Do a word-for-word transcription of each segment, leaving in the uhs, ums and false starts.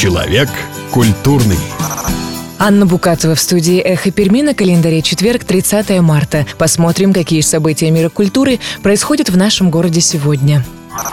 Человек культурный. Анна Букатова в студии «Эхо Перми», на календаре четверг, тридцатое марта. Посмотрим, какие события мира культуры происходят в нашем городе сегодня.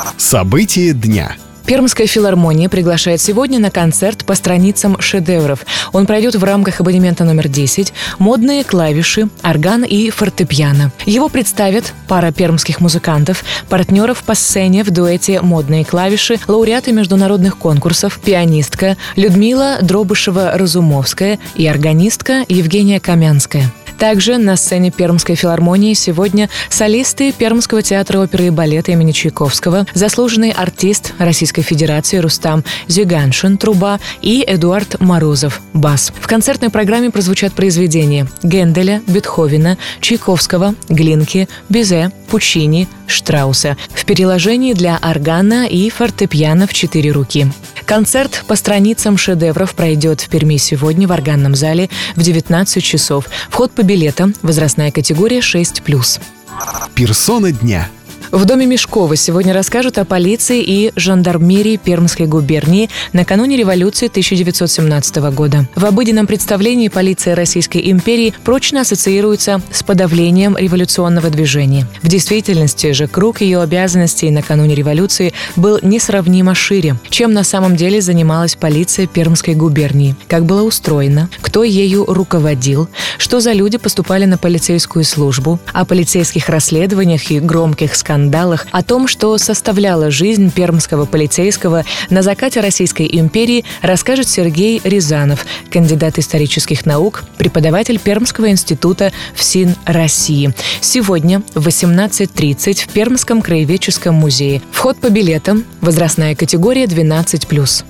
События дня. Пермская филармония приглашает сегодня на концерт по страницам шедевров. Он пройдет в рамках абонемента номер десять «Модные клавиши, орган и фортепиано». Его представят пара пермских музыкантов, партнеров по сцене в дуэте «Модные клавиши», лауреаты международных конкурсов, пианистка Людмила Дробышева-Разумовская и органистка Евгения Камянская. Также на сцене Пермской филармонии сегодня солисты Пермского театра оперы и балета имени Чайковского, заслуженный артист Российской Федерации Рустам Зюганшин, труба, и Эдуард Морозов, бас. В концертной программе прозвучат произведения Генделя, Бетховена, Чайковского, Глинки, Бизе, Пучини, Штрауса в переложении для органа и фортепиано в четыре руки. Концерт по страницам шедевров пройдет в Перми сегодня в органном зале в девятнадцать часов. Вход по билетам, возрастная категория шесть плюс. Персона дня. В доме Мешкова сегодня расскажут о полиции и жандармерии Пермской губернии накануне революции тысяча девятьсот семнадцатого года. В обыденном представлении полиция Российской империи прочно ассоциируется с подавлением революционного движения. В действительности же круг ее обязанностей накануне революции был несравнимо шире, чем на самом деле занималась полиция Пермской губернии, как было устроено, кто ею руководил, что за люди поступали на полицейскую службу, о полицейских расследованиях и громких скандалах, о том, что составляла жизнь пермского полицейского на закате Российской империи, расскажет Сергей Рязанов, кандидат исторических наук, преподаватель Пермского института ФСИН России. Сегодня в восемнадцать тридцать в Пермском краеведческом музее. Вход по билетам, возрастная категория двенадцать плюс.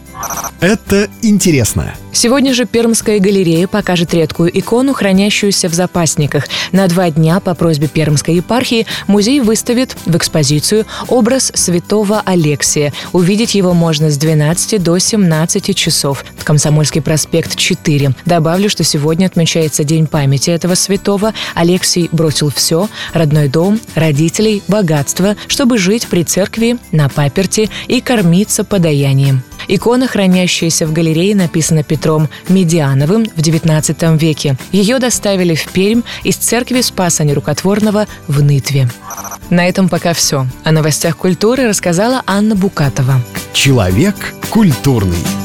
Это интересно. Сегодня же Пермская галерея покажет редкую икону, хранящуюся в запасниках. На два дня по просьбе Пермской епархии музей выставит в экспозицию образ святого Алексия. Увидеть его можно с двенадцати до семнадцати часов. Комсомольский проспект четыре. Добавлю, что сегодня отмечается День памяти этого святого. Алексий бросил все – родной дом, родителей, богатство, чтобы жить при церкви, на паперти и кормиться подаянием. Икона, хранящаяся в галерее, написана Петром Медиановым в девятнадцатом веке. Ее доставили в Пермь из церкви Спаса Нерукотворного в Нытве. На этом пока все. О новостях культуры рассказала Анна Букатова. Человек культурный.